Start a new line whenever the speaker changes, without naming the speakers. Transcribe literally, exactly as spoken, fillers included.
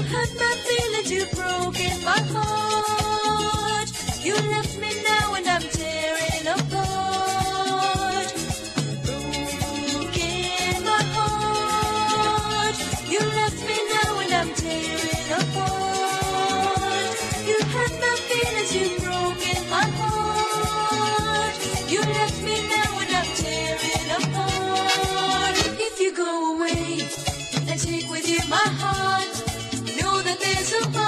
hurt my feelings, you've broken my heart. You left me now and I'm tearing apart. Broken my heart. You left me now and I'm tearing apart. You hurt my feelings, you've broken my heart. You left me now and I'm tearing apart. If you go away and take with you my heart, know that there's a